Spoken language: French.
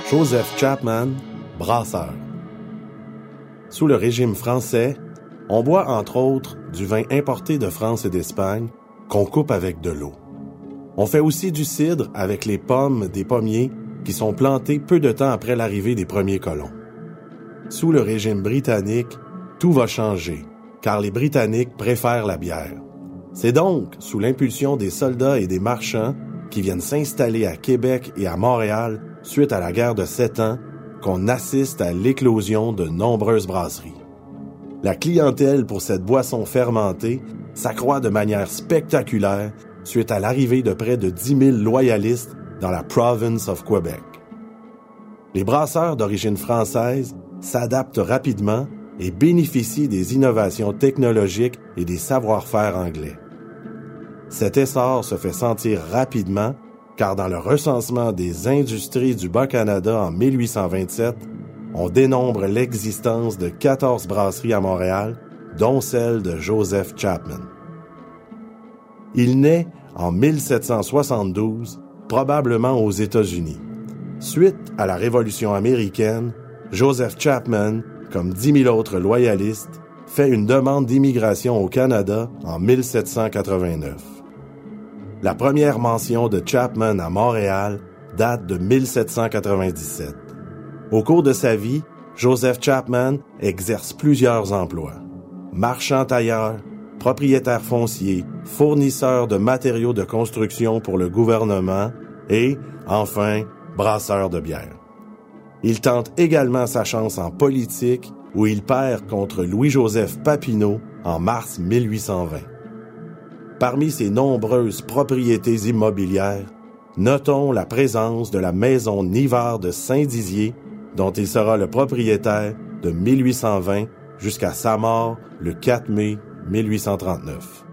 Joseph Chapman, brasseur. Sous le régime français, on boit entre autres du vin importé de France et d'Espagne qu'on coupe avec de l'eau. On fait aussi du cidre avec les pommes des pommiers qui sont plantés peu de temps après l'arrivée des premiers colons. Sous le régime britannique, tout va changer, car les Britanniques préfèrent la bière. C'est donc sous l'impulsion des soldats et des marchands qui viennent s'installer à Québec et à Montréal suite à la guerre de 7 ans qu'on assiste à l'éclosion de nombreuses brasseries. La clientèle pour cette boisson fermentée s'accroît de manière spectaculaire suite à l'arrivée de près de 10 000 loyalistes dans la province of Quebec. Les brasseurs d'origine française s'adaptent rapidement et bénéficient des innovations technologiques et des savoir-faire anglais. Cet essor se fait sentir rapidement car dans le recensement des industries du Bas-Canada en 1827, on dénombre l'existence de 14 brasseries à Montréal, dont celle de Joseph Chapman. Il naît en 1772, probablement aux États-Unis. Suite à la Révolution américaine, Joseph Chapman, comme 10 000 autres loyalistes, fait une demande d'immigration au Canada en 1789. La première mention de Chapman à Montréal date de 1797. Au cours de sa vie, Joseph Chapman exerce plusieurs emplois. Marchand tailleur, propriétaire foncier, fournisseur de matériaux de construction pour le gouvernement et, enfin, brasseur de bière. Il tente également sa chance en politique où il perd contre Louis-Joseph Papineau en mars 1820. Parmi ses nombreuses propriétés immobilières, notons la présence de la maison Nivard de Saint-Dizier, dont il sera le propriétaire de 1820 jusqu'à sa mort le 4 mai 1839.